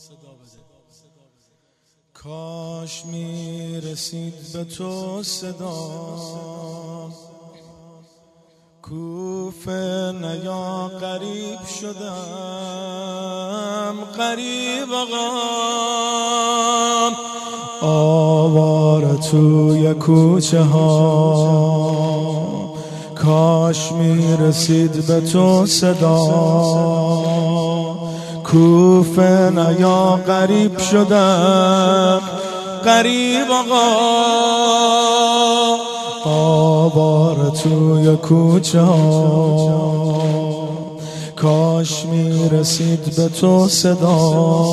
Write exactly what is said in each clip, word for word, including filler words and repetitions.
کاش میرسید به تو صدا، کوفه نیا غریب شدم، غریب آقام آواره توی کوچه ها. کاش میرسید به تو صدا، کوفه نیا غریب شدم، غریب آقا آواره توی کوچه ها. کاش میرسید به تو صدا،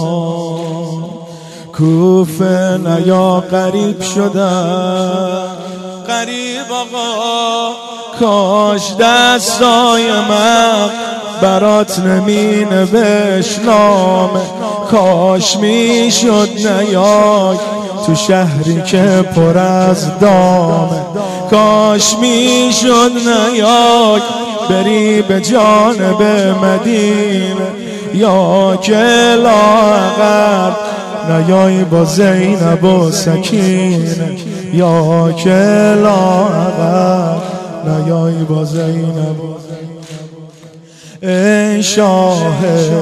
کوفه نیا غریب شدم، غریب آقا کاش دستای من برات نمی نوشت نامه، کاش می شد نیای تو شهری که پر از دامه، کاش می شد نیای بری به جانب مدینه، یا که لاغر نیای با زینب و سکینه، یا که لاغر نیای با زینب و ای شاه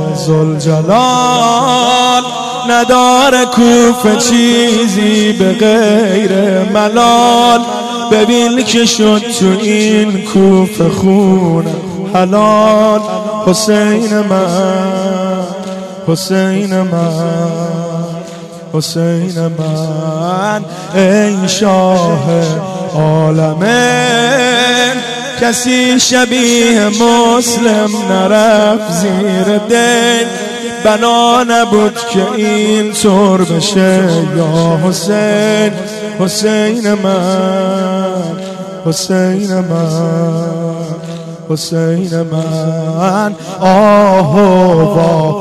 ذوالجلال، نداره کوفه چیزی به غیر ملال، ببین که شد تو این کوفه خون حلال. حسین من، حسین من، حسین من، ای شاه عالمین، کسی شبیه مسلم نرفت زیر دین، بنا نبود که این طور بشه یا حسین. حسین من، حسین من، حسین من، آه و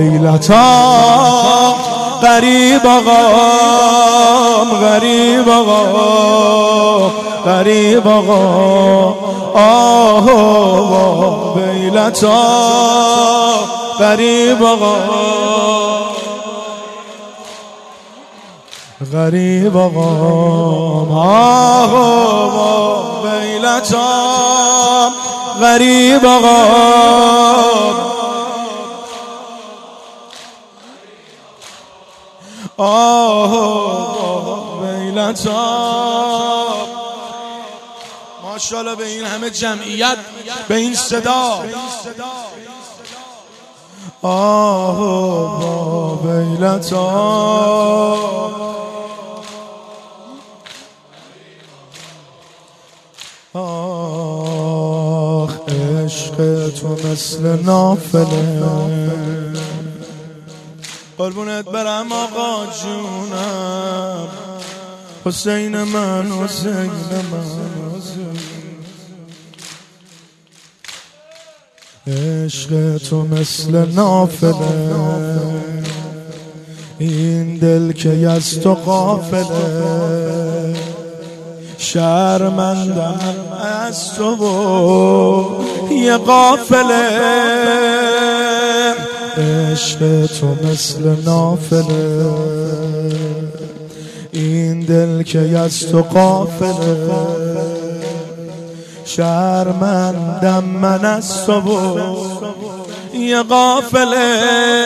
ویلتا غریب آقام، غریب آقا، غریب آقا آه و ویلتا غریب آقا، غریب آقا آه و ویلتا غریب آقا آه ویلتا. ماشاءالله به این همه جمعیت، به این صدا، آه ویلتا. آخ عشق تو مثل نافله، قربونت برم آقا جونم، حسین من، حسین من، عشق تو مثل نافله، این دل که از تو غافله، شرمندم از تو و یه غافله، عشق تو مثل نافله، این دل که از تو غافله، شرمندم من از تو و یه غافله،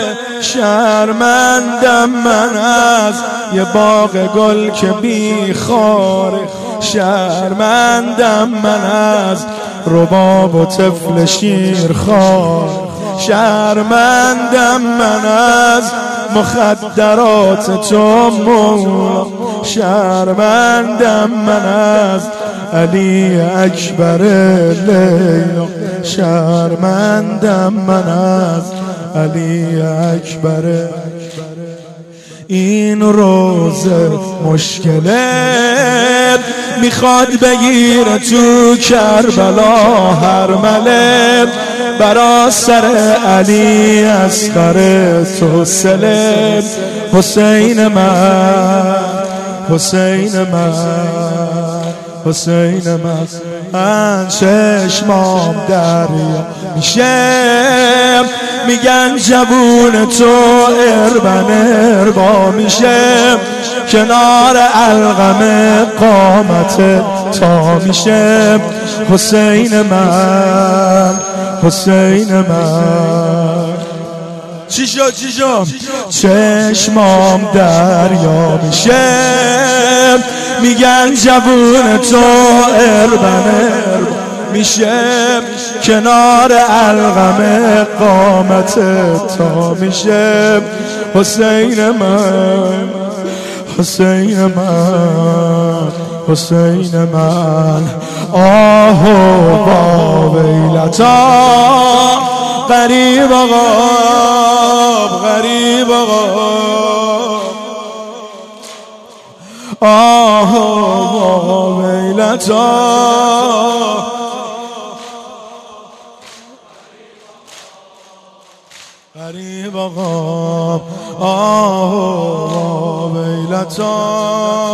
شرمندم من از یه باغ گل که بی خاره، شرمندم من از رباب و طفل شیرخوار، شرمندم من از مخدرات تو مولا، شرمندم من از علی اکبر لیلا، شرمندم من از علی اکبر. این روزه مشکله میخواد بگیره تو کربلا هر مله، برا سر علی اصغر تو سلم. حسین من، حسین من، حسین من. من چشمام دریا میشه، میگن جوون تو اربن اربا میشه، کنار القمه قامت تا میشه. حسین من، حسین من. چی شد چی شد؟ چشمام دریا میشه، میگن جوون تو اربن میشه، کنار القمه قامت تا میشه. حسین من، حسین من، حسین من. آه با ویلتا غریب آقا، غریب آقا. آه با ویلتا غریب آقا. آه با ویلتا.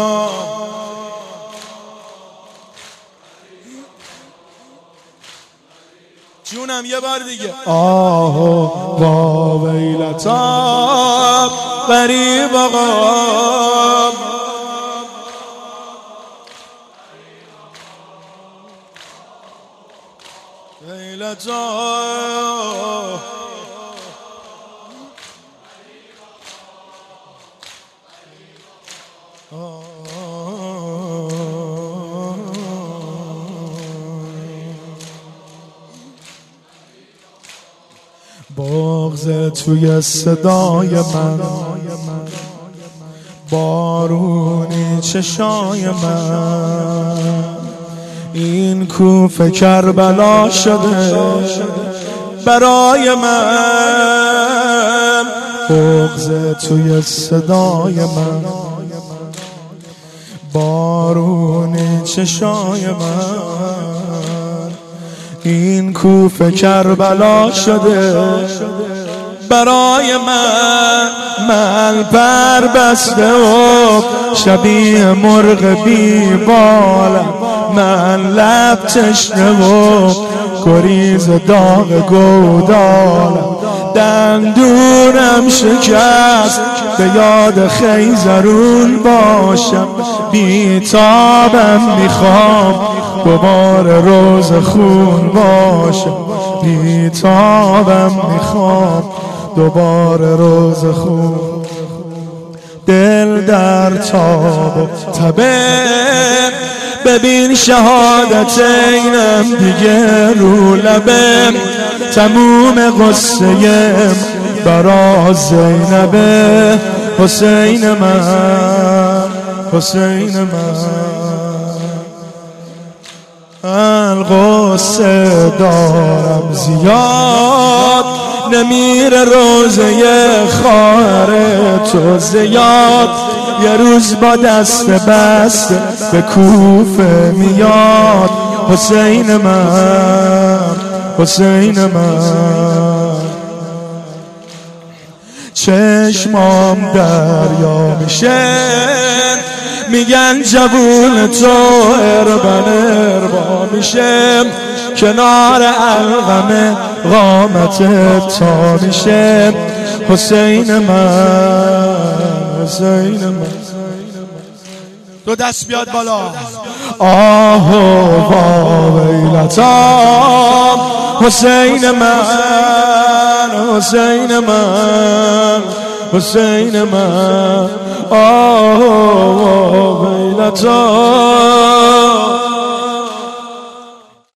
جونم یه بار دیگه. آه با ویلتا غریب آقا. ویلتا بغض توی صدای من، بارونی چشای من، این کوفه کربلا شده برای من. بغض توی صدای من، بارونی چشای من، این کوفه کربلا شده برای من. من پر بسته و شبیه مرغ بی بالم، من لب تشنه و گریز داغ گودالم، دندونم شکست به یاد خیزرون باشم، بیتابم میخوام دوباره روز خون باشم، بیتابم میخوام دوباره روز خون. دل در تاب و تبه، ببین شهادت اینم دیگه رو لبه، تموم قصه برا زینبه. حسین من، حسین من. القصه دارم زیاد، نمیره روزه خواهر تو زیاد، یه روز با دست بست به کوفه میاد. حسین من، حسین من. چشمام دریا میشه، میگن جوون تو اربن اربا میشه، کنار القمه قامت تا میشه. حسین من، حسین من. دو دست بیاد بالا. آه با ویلتا حسین من، حسین من، حسین من. آه با ویلتا